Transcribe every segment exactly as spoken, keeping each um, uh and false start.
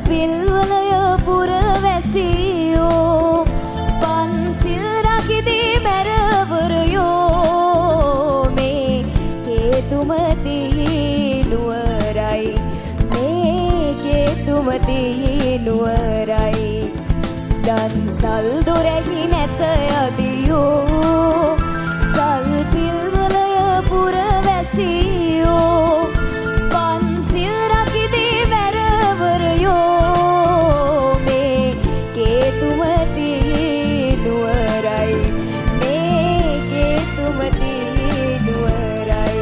පිල්වලය පුරවැසියෝ පන්සිල් රකිදී මැරවරයෝ මේ කේතුමති නුවරයි මේ කේතුමති නුවරයි දන්සල් දොරැහි නැත යදියෝ සල් පිල්වලය පුරවැසියෝ පන්සිල් රකිදී මැරවරයෝ මේ කේතුමති නුවරයි මේ කේතුමති නුවරයි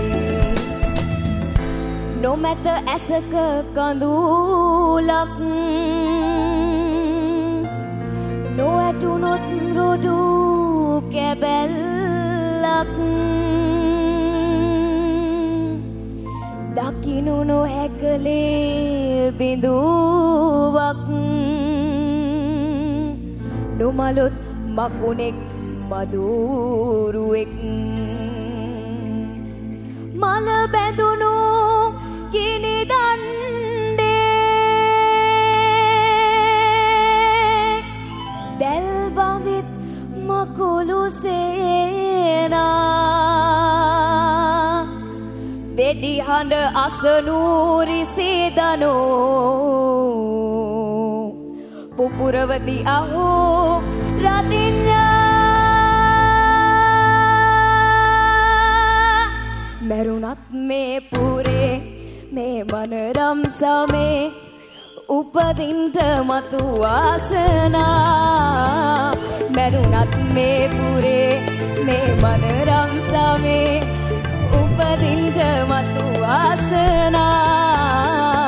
නොමැත ඇසක කඳුලක් නොඇටුනොත් රොඩු කැබැල්ලක් දකිනු නොහැකලේ බිඳුවක් නොමලොත් මකුණෙක් මදුරුවෙක් මල බැඳුණු ගිනි දණ්ඩේ දැල් බඳිත් මකුළු සේනා වෙඩි හඬ අසනු රිසිදනෝ පුපුරවති අහෝ රතිඤ්ඤා මරුණත් මේ පුරේ මේ මනරම් සමේ උපදින්ට මතු වාසනා මරුණත් මේ පුරේ මේ මනරම් සමේ උපදින්ට මතු වාසනා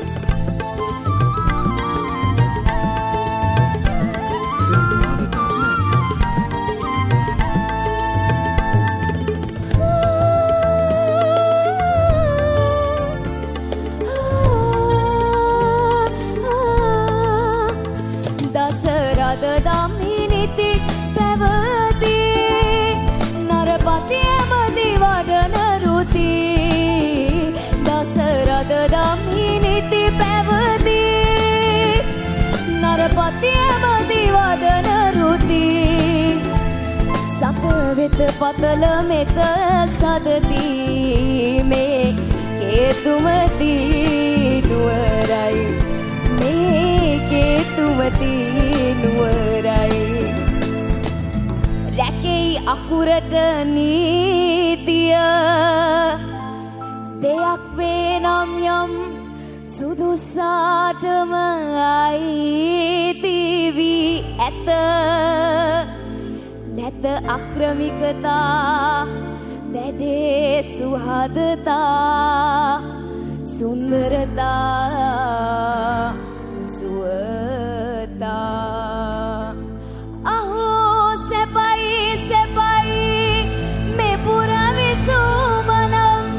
දසරද දම්හිනිති පැවති නරපති ඇමති වඩන රුති දසරද දම්හිනිති පැවති නරපති ඇමති වඩන රුති සත වෙත පතල මෙත සදති මේ කේතුමති නුවරයි මේ කේතුමති නුවරයි රැකෙයි අකුරට නීතිය දෙයක් වේ නම් යම් සුදුසාටම අයිති වී ඇත නැත අක්‍රමිකතා වැඩේ සුහදතා සුන්දරතා සුවතා අහෝ සැපයි සැපයි මේ පුරවිසුමනම්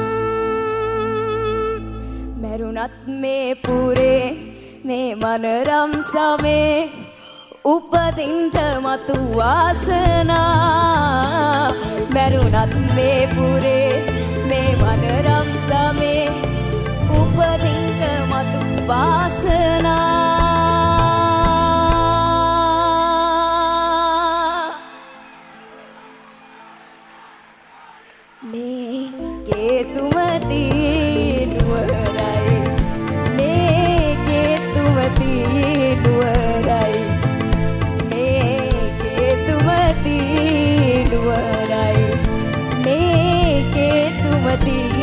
මරුණත් මේ පුරේ මේ මනරම් සමේ උපදින්ට මතු වාසනා මරුණත් මේ පුරේ මේ මනරම් සමේ උපදින්ට මතු වාසනා මේ කේතුමති නුවරයි මේ කේතුමති නුවරයි මේ කේතුමති නුවරයි මේ කේතුමති